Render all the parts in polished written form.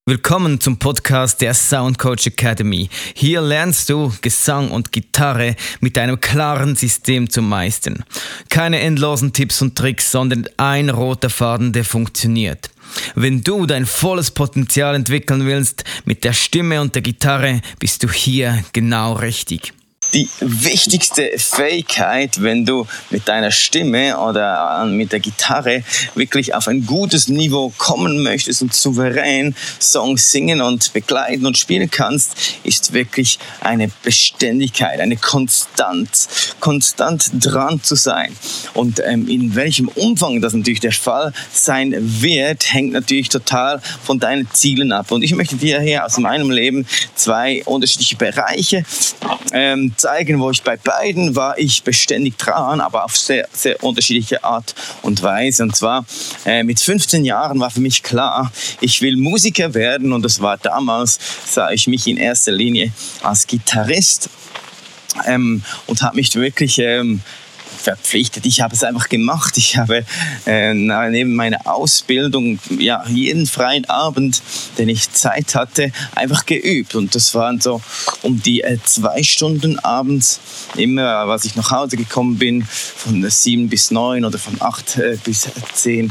Willkommen zum Podcast der Sound Coach Academy. Hier lernst du Gesang und Gitarre mit einem klaren System zu meistern. Keine endlosen Tipps und Tricks, sondern ein roter Faden, der funktioniert. Wenn du dein volles Potenzial entwickeln willst mit der Stimme und der Gitarre, bist du hier genau richtig. Die wichtigste Fähigkeit, wenn du mit deiner Stimme oder mit der Gitarre wirklich auf ein gutes Niveau kommen möchtest und souverän Songs singen und begleiten und spielen kannst, ist wirklich eine Beständigkeit, eine konstant dran zu sein. Und in welchem Umfang das natürlich der Fall sein wird, hängt natürlich total von deinen Zielen ab. Und ich möchte dir hier aus meinem Leben zwei unterschiedliche Bereiche zeigen, wo ich bei beiden war ich beständig dran, aber auf sehr, sehr unterschiedliche Art und Weise. Und zwar mit 15 Jahren war für mich klar, ich will Musiker werden, und das war damals, sah ich mich in erster Linie als Gitarrist und habe mich wirklich verpflichtet. Ich habe es einfach gemacht. Ich habe neben meiner Ausbildung jeden freien Abend, den ich Zeit hatte, einfach geübt. Und das waren so um die 2 Stunden abends, immer, als ich nach Hause gekommen bin, von 7 bis 9 oder von 8 bis 10.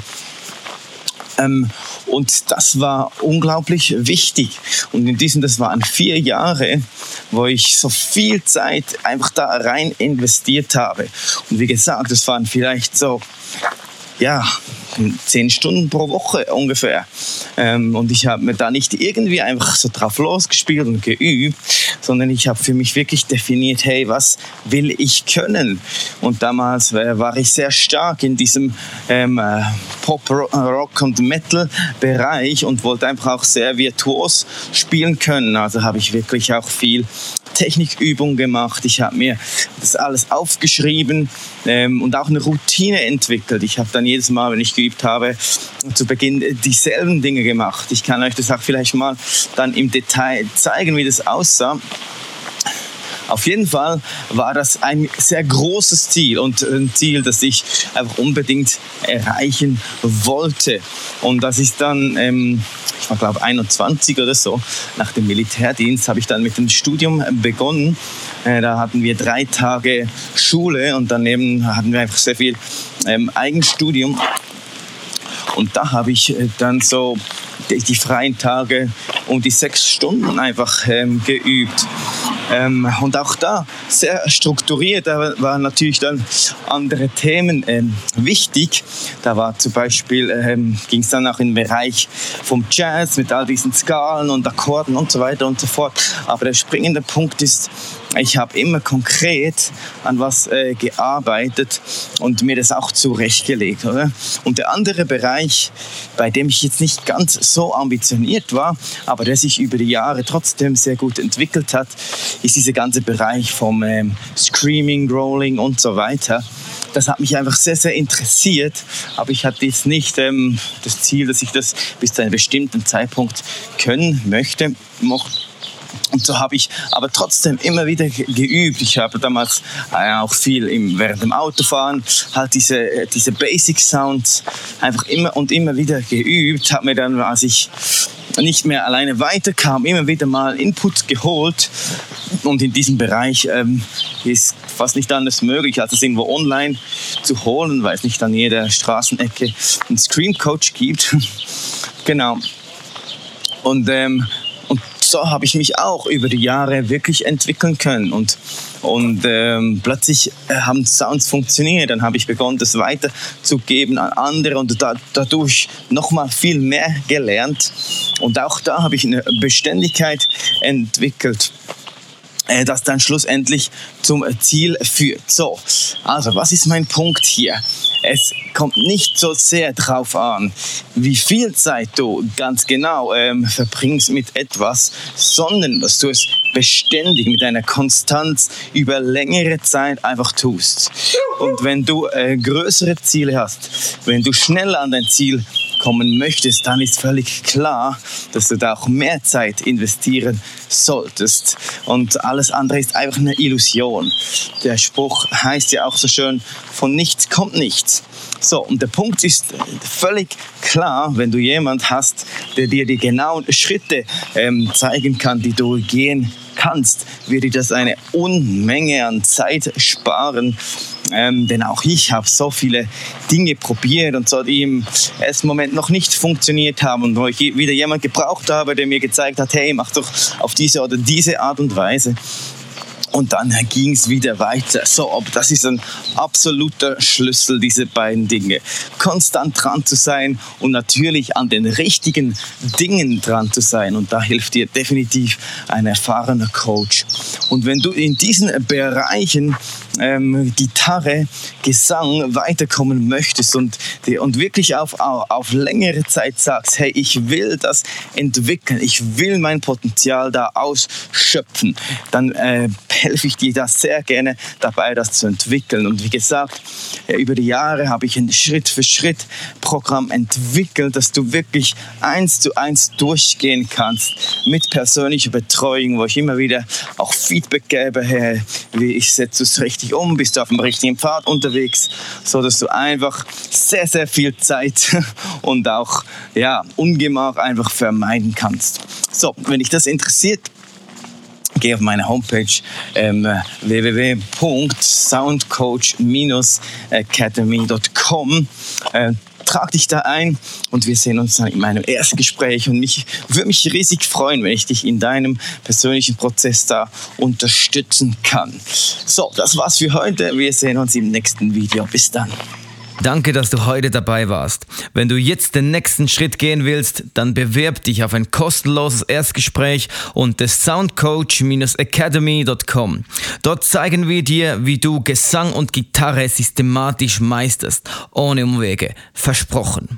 Und das war unglaublich wichtig. Und das waren 4 Jahre, wo ich so viel Zeit einfach da rein investiert habe. Und wie gesagt, das waren vielleicht so 10 Stunden pro Woche ungefähr. Und ich habe mir da nicht irgendwie einfach so drauf losgespielt und geübt, sondern ich habe für mich wirklich definiert, hey, was will ich können? Und damals war ich sehr stark in diesem Pop, Rock und Metal Bereich und wollte einfach auch sehr virtuos spielen können. Also habe ich wirklich auch viel Technikübungen gemacht. Ich habe mir das alles aufgeschrieben und auch eine Routine entwickelt. Ich habe dann jedes Mal, wenn ich geübt habe, zu Beginn dieselben Dinge gemacht. Ich kann euch das auch vielleicht mal dann im Detail zeigen, wie das aussah. Auf jeden Fall war das ein sehr großes Ziel und ein Ziel, das ich einfach unbedingt erreichen wollte. Und das ist dann, ich war glaube 21 oder so, nach dem Militärdienst habe ich dann mit dem Studium begonnen. Da hatten wir 3 Tage Schule und daneben hatten wir einfach sehr viel Eigenstudium. Und da habe ich dann so die freien Tage um die 6 Stunden einfach geübt. Und auch da sehr strukturiert, da waren natürlich dann andere Themen wichtig. Da war zum Beispiel, ging es dann auch in den Bereich vom Jazz mit all diesen Skalen und Akkorden und so weiter und so fort. Aber der springende Punkt ist, ich habe immer konkret an was gearbeitet und mir das auch zurechtgelegt. Oder? Und der andere Bereich, bei dem ich jetzt nicht ganz so ambitioniert war, aber der sich über die Jahre trotzdem sehr gut entwickelt hat, ist dieser ganze Bereich vom Screaming, Rolling und so weiter. Das hat mich einfach sehr, sehr interessiert, aber ich hatte jetzt nicht das Ziel, dass ich das bis zu einem bestimmten Zeitpunkt können möchte. Und so habe ich aber trotzdem immer wieder geübt. Ich habe damals auch viel während dem Autofahren halt diese Basic Sounds einfach immer und immer wieder geübt. Habe mir dann, als ich nicht mehr alleine weiterkam, immer wieder mal Input geholt. Und in diesem Bereich ist fast nicht anders möglich, als es irgendwo online zu holen, weil es nicht an jeder Straßenecke einen Scream Coach gibt. Genau. Und so habe ich mich auch über die Jahre wirklich entwickeln können und plötzlich haben Sounds funktioniert. Dann habe ich begonnen, das weiterzugeben an andere und dadurch nochmal viel mehr gelernt. Und auch da habe ich eine Beständigkeit entwickelt, das dann schlussendlich zum Ziel führt. So, also was ist mein Punkt hier? Es kommt nicht so sehr drauf an, wie viel Zeit du ganz genau verbringst mit etwas, sondern dass du es beständig mit einer Konstanz über längere Zeit einfach tust. Und wenn du größere Ziele hast, wenn du schneller an dein Ziel kommen möchtest, dann ist völlig klar, dass du da auch mehr Zeit investieren solltest. Und alles andere ist einfach eine Illusion. Der Spruch heißt ja auch so schön, von nichts kommt nichts. So, und der Punkt ist völlig klar, wenn du jemand hast, der dir die genauen Schritte zeigen kann, die du gehen kannst, wird dir das eine Unmenge an Zeit sparen. Denn auch ich habe so viele Dinge probiert und so, die im ersten Moment noch nicht funktioniert haben und wo ich wieder jemand gebraucht habe, der mir gezeigt hat, hey, mach doch auf diese oder diese Art und Weise. Und dann ging es wieder weiter. So, das ist ein absoluter Schlüssel, diese beiden Dinge. Konstant dran zu sein und natürlich an den richtigen Dingen dran zu sein. Und da hilft dir definitiv ein erfahrener Coach. Und wenn du in diesen Bereichen Gitarre, Gesang weiterkommen möchtest und wirklich auf längere Zeit sagst, hey, ich will das entwickeln, ich will mein Potenzial da ausschöpfen, dann helfe ich dir da sehr gerne dabei, das zu entwickeln. Und wie gesagt, über die Jahre habe ich ein Schritt-für-Schritt-Programm entwickelt, dass du wirklich 1:1 durchgehen kannst mit persönlicher Betreuung, wo ich immer wieder auch Feedback gebe, hey, wie setzt du es richtig um, bist du auf dem richtigen Pfad unterwegs, so dass du einfach sehr, sehr viel Zeit und auch Ungemach einfach vermeiden kannst. So, wenn dich das interessiert, geh auf meine Homepage www.soundcoach-academy.com. Trag dich da ein und wir sehen uns dann in meinem ersten Gespräch und würde mich riesig freuen, wenn ich dich in deinem persönlichen Prozess da unterstützen kann. So, das war's für heute. Wir sehen uns im nächsten Video. Bis dann. Danke, dass du heute dabei warst. Wenn du jetzt den nächsten Schritt gehen willst, dann bewerb dich auf ein kostenloses Erstgespräch unter soundcoach-academy.com. Dort zeigen wir dir, wie du Gesang und Gitarre systematisch meisterst, ohne Umwege. Versprochen.